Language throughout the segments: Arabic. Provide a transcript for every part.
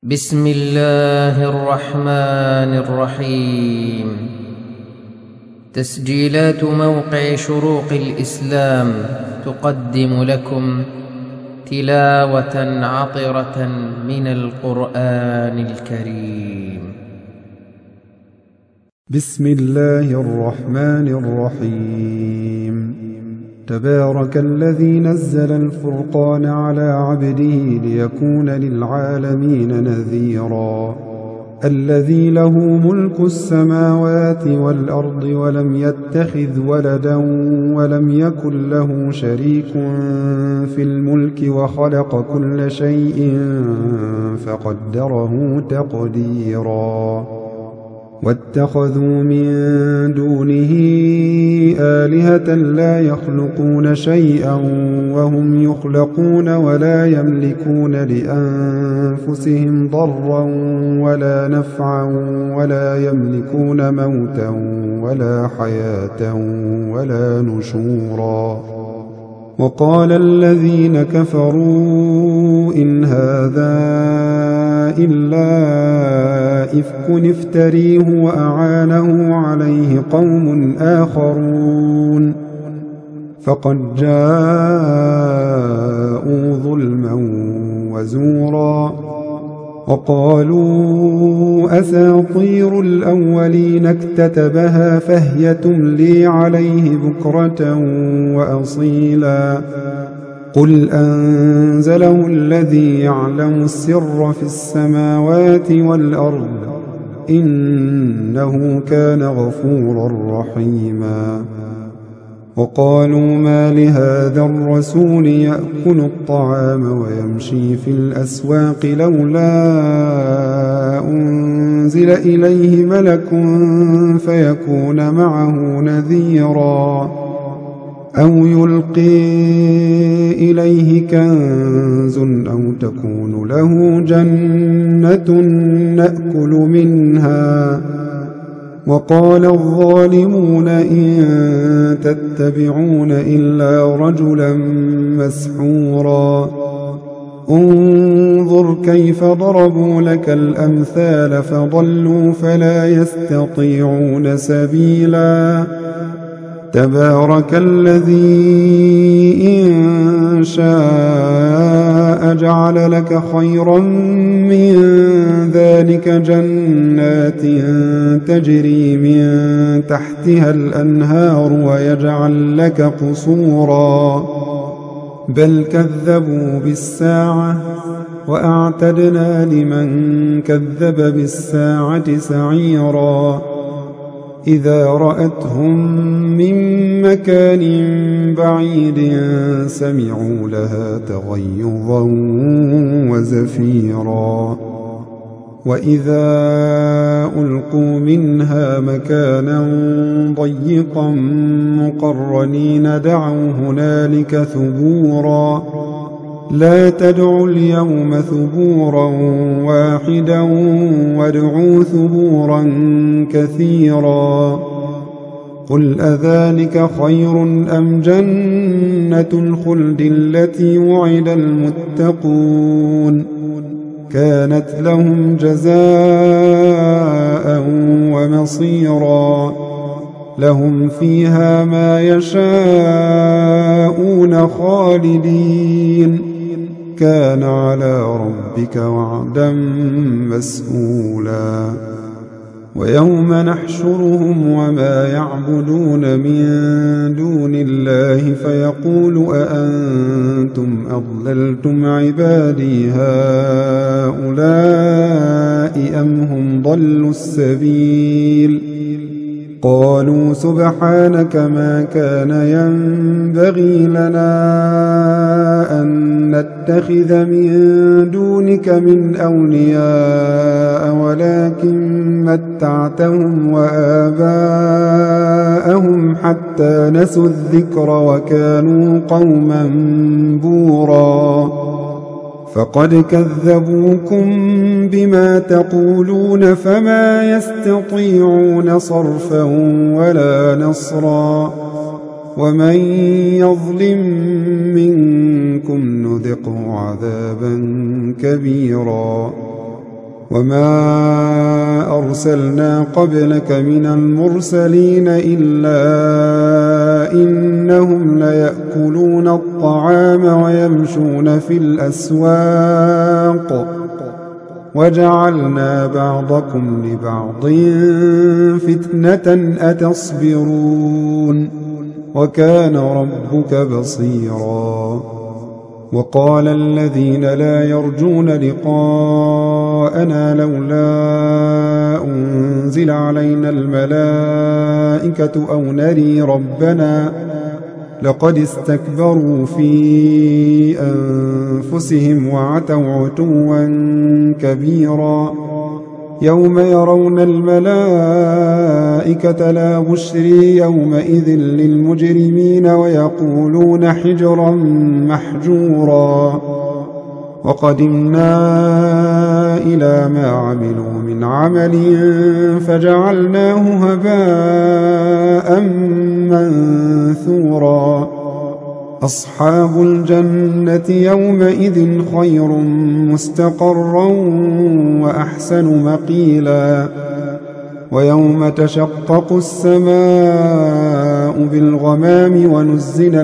بسم الله الرحمن الرحيم. تسجيلات موقع شروق الإسلام تقدم لكم تلاوة عطرة من القرآن الكريم. بسم الله الرحمن الرحيم. تبارك الذي نزل الفرقان على عبده ليكون للعالمين نذيرا. الذي له ملك السماوات والأرض ولم يتخذ ولدا ولم يكن له شريك في الملك وخلق كل شيء فقدره تقديرا. واتخذوا من دونه آلهة لا يخلقون شيئا وهم يخلقون ولا يملكون لأنفسهم ضرا ولا نفعا ولا يملكون موتا ولا حياة ولا نشورا. وقال الذين كفروا إن هذا إلا إفك افتريه وأعانه عليه قوم آخرون فقد جاءوا ظلما وزورا. وقالوا أساطير الأولين اكتتبها فهي تملي عليه بكرة وأصيلا. قل أنزله الذي يعلم السر في السماوات والأرض إنه كان غفورا رحيما. وقالوا ما لهذا الرسول يأكل الطعام ويمشي في الأسواق لولا أنزل إليه ملك فيكون معه نذيرا أو يلقي إليه كنز أو تكون له جنة نأكل منها. وقال الظالمون إن تتبعون إلا رجلا مسحورا. انظر كيف ضربوا لك الأمثال فضلوا فلا يستطيعون سبيلا. تبارك الذي إن شاء جعل لك خيرا من ذلك جنات تجري من تحتها الأنهار ويجعل لك قصورا. بل كذبوا بالساعة وأعتدنا لمن كذب بالساعة سعيرا. إذا رأتهم من مكان بعيد سمعوا لها تغيظا وزفيرا. وإذا ألقوا منها مكانا ضيقا مقرنين دعوا هنالك ثبورا. لا تدعوا اليوم ثبورا واحدا وادعوا ثبورا كثيرا. قل أذلك خير أم جنة الخلد التي وعد المتقون كانت لهم جزاء ومصيرا. لهم فيها ما يشاءون خالدين كان على ربك وعدا مسئولا. ويوم نحشرهم وما يعبدون من دون الله فيقول أأنتم أضللتم عبادي هؤلاء أم هم ضلوا السبيل. قالوا سبحانك ما كان ينبغي لنا أن نتخذ من دونك من أولياء ولكن متعتهم وآباءهم حتى نسوا الذكر وكانوا قوما بورا. فقد كذبوكم بما تقولون فما يستطيعون صرفا ولا نصرا. ومن يظلم منكم نذقه عذابا كبيرا. وما أرسلنا قبلك من المرسلين إلا إنهم ليأكلون الطعام ويمشون في الأسواق وجعلنا بعضكم لبعض فتنة أتصبرون وكان ربك بصيرا. وقال الذين لا يرجون لقاءنا لولا أنزل علينا الملائكة أو نري ربنا لقد استكبروا في أنفسهم وعتوا عتوا كبيرا. يوم يرون الملائكة لا بشري يومئذ للمجرمين ويقولون حجرا محجورا. وقدمنا إلى ما عملوا من عمل فجعلناه هباء منثورا. أصحاب الجنة يومئذ خير مستقرا وأحسن مقيلا. ويوم تشقق السماء بالغمام ونزل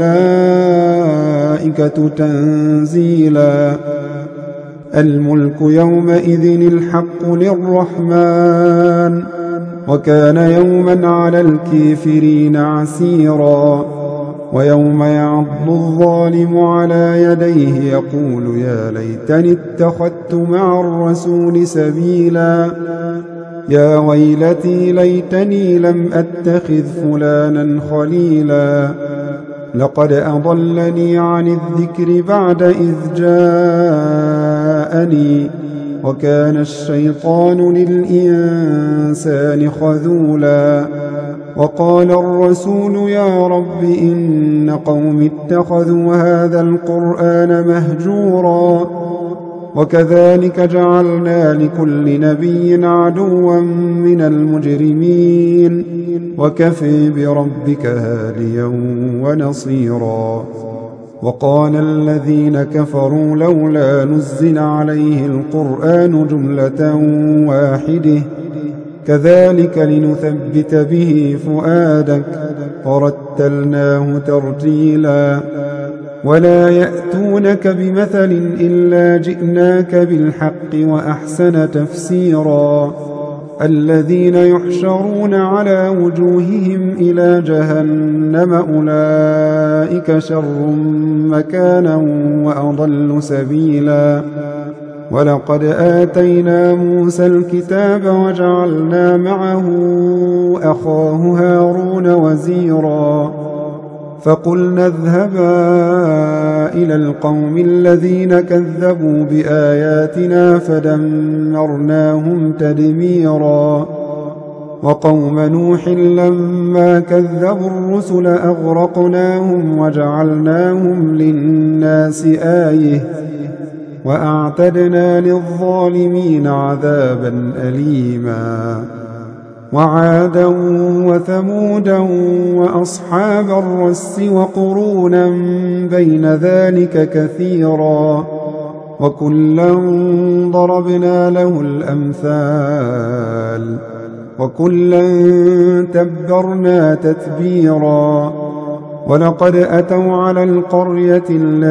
الملائكة تنزيلا. الملك يومئذ الحق للرحمن وكان يوما على الكافرين عسيرا. ويوم يعض الظالم على يديه يقول يا ليتني اتخذت مع الرسول سبيلا. يا ويلتي ليتني لم أتخذ فلانا خليلا لقد أضلني عن الذكر بعد إذ جاءني وكان الشيطان للإنسان خذولا. وقال الرسول يا رب إن قوم اتخذوا هذا القرآن مهجورا. وكذلك جعلنا لكل نبي عدوا من المجرمين وكفى بربك هاديا ونصيرا. وقال الذين كفروا لولا نزل عليه القرآن جملة واحدة كذلك لنثبت به فؤادك ورتلناه ترتيلا. ولا يأتونك بمثل إلا جئناك بالحق وأحسن تفسيرا. الذين يحشرون على وجوههم إلى جهنم أولئك شر مكانا وأضل سبيلا. ولقد آتينا موسى الكتاب وجعلنا معه أخاه هارون وزيرا. فقلنا اذهبا إلى القوم الذين كذبوا بآياتنا فدمرناهم تدميرا. وقوم نوح لما كذبوا الرسل أغرقناهم وجعلناهم للناس آية وأعتدنا للظالمين عذابا أليما. وعادا وثمودا وأصحاب الرس وقرونا بين ذلك كثيرا. وكلا ضربنا له الأمثال وكلا تبرنا تتبيرا. ولقد أتوا على القرية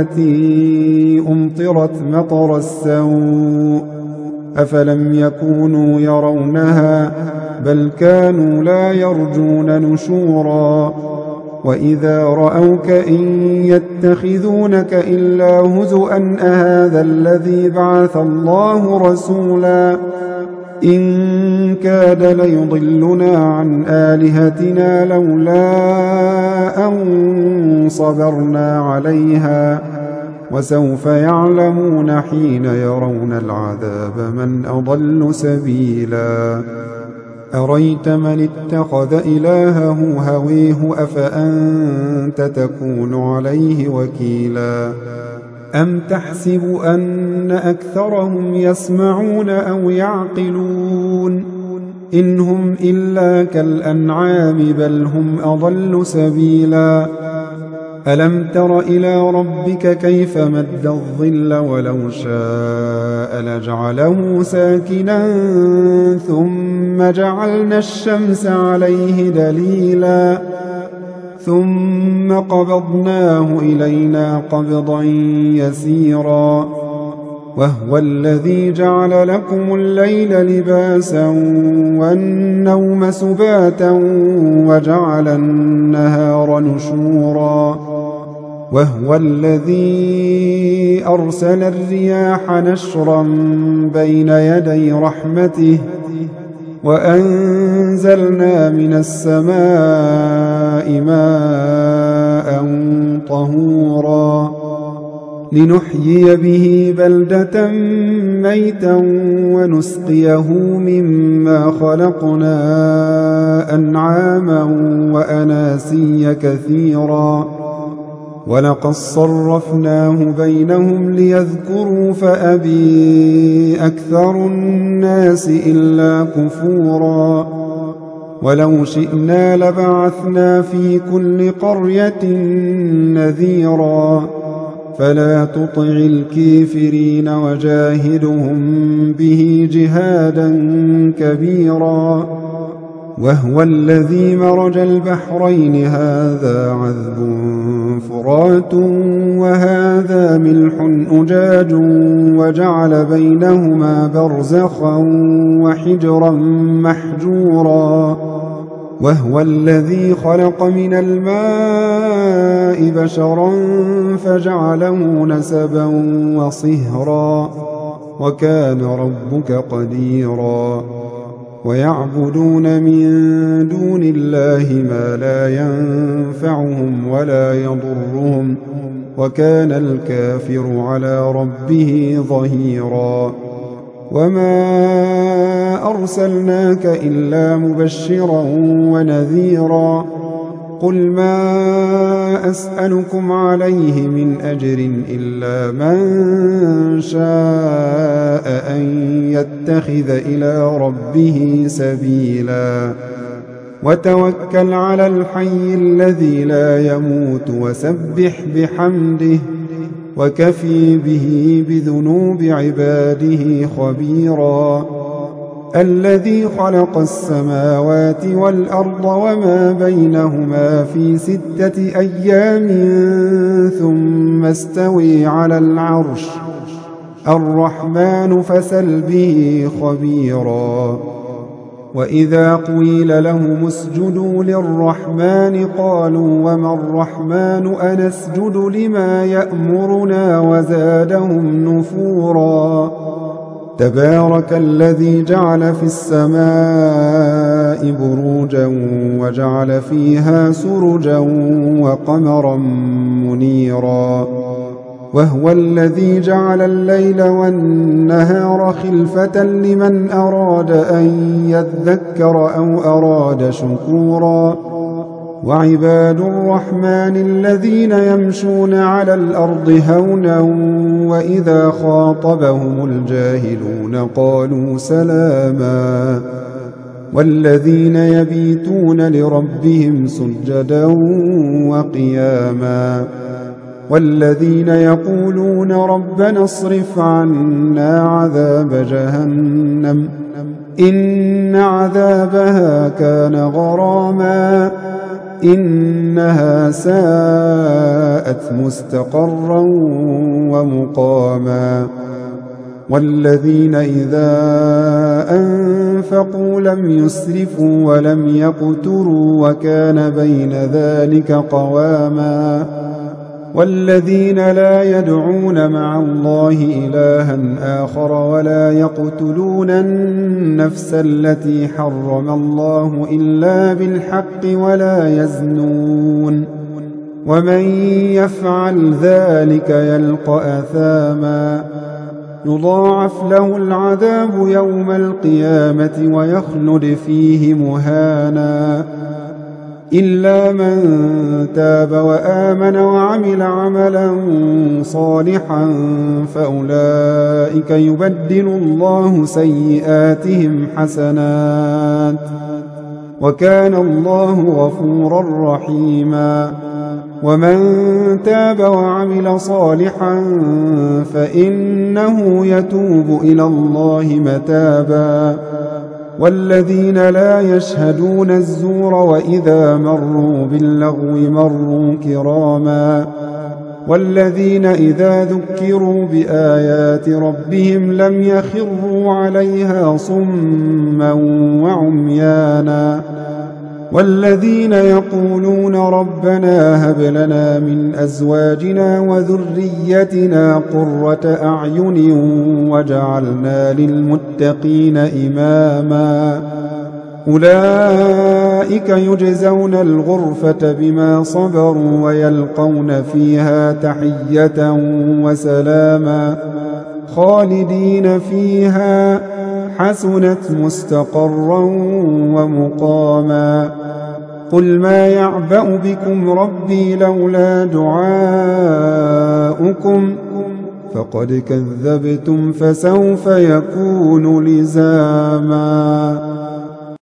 التي أمطرت مطر السوء أفلم يكونوا يرونها بل كانوا لا يرجون نشورا. وإذا رأوك إن يتخذونك إلا هزؤا أهذا الذي بعث الله رسولا إن كاد ليضلنا عن آلهتنا لولا أن صبرنا عليها. وسوف يعلمون حين يرون العذاب من أضل سبيلا. أريت من اتخذ إلهه هويه أفأنت تكون عليه وكيلا. أم تحسب أن أكثرهم يسمعون أو يعقلون إن هم إلا كالأنعام بل هم أضل سبيلا. ألم تر إلى ربك كيف مد الظل ولو شاء لجعله ساكنا ثم جعلنا الشمس عليه دليلا ثم قبضناه إلينا قبضا يسيرا وهو الذي جعل لكم الليل لباسا والنوم سباتا وجعل النهار نشورا وهو الذي أرسل الرياح نشرا بين يدي رحمته وأنزلنا من السماء ماء طهورا لنحيي به بلدة ميتا ونسقيه مما خلقنا أنعاما وأناسيا كثيرا ولقد صرفناه بينهم ليذكروا فأبي أكثر الناس إلا كفورا ولو شئنا لبعثنا في كل قرية نذيرا فلا تطع الكافرين وجاهدهم به جهادا كبيرا وهو الذي مرج البحرين هذا عذب فرات وهذا ملح أجاج وجعل بينهما برزخا وحجرا محجورا وهو الذي خلق من الماء بشرا فجعله نسبا وصهرا وكان ربك قديرا ويعبدون من دون الله ما لا ينفعهم ولا يضرهم وكان الكافر على ربه ظهيرا وما أرسلناك إلا مبشرا ونذيرا قل ما أسألكم عليه من أجر إلا من شاء أن يتخذ إلى ربه سبيلا وتوكل على الحي الذي لا يموت وسبح بحمده وكفي به بذنوب عباده خبيرا الذي خلق السماوات والأرض وما بينهما في 6 أيام ثم استوي على العرش الرحمن فسل به خبيرا وإذا قيل لهم اسجدوا للرحمن قالوا وما الرحمن أنسجد لما يأمرنا وزادهم نفورا تبارك الذي جعل في السماء بروجا وجعل فيها سرجا وقمرا منيرا وهو الذي جعل الليل والنهار خلفة لمن أراد أن يذكر أو أراد شكورا وعباد الرحمن الذين يمشون على الأرض هونا وإذا خاطبهم الجاهلون قالوا سلاما والذين يبيتون لربهم سجدا وقياما والذين يقولون ربنا اصرف عنا عذاب جهنم إن عذابها كان غراما إنها ساءت مستقرا ومقاما والذين إذا أنفقوا لم يسرفوا ولم يقتروا وكان بين ذلك قواما والذين لا يدعون مع الله إلها آخر ولا يقتلون النفس التي حرم الله إلا بالحق ولا يزنون ومن يفعل ذلك يلقى أثاما يضاعف له العذاب يوم القيامة ويخلد فيه مهانا إلا من تاب وآمن وعمل عملا صالحا فأولئك يبدل الله سيئاتهم حسنات وكان الله غفورا رحيما ومن تاب وعمل صالحا فإنه يتوب إلى الله متابا والذين لا يشهدون الزور وإذا مروا باللغو مروا كراما والذين إذا ذكروا بآيات ربهم لم يخروا عليها صما وعميانا والذين يقولون ربنا هب لنا من أزواجنا وذريتنا قرة أعين واجعلنا للمتقين إماما أولئك يجزون الغرفة بما صبروا ويلقون فيها تحية وسلاما خالدين فيها حسنت مستقرا ومقاما قل ما يعبأ بكم ربي لولا دعاؤكم فقد كذبتم فسوف يكون لزاما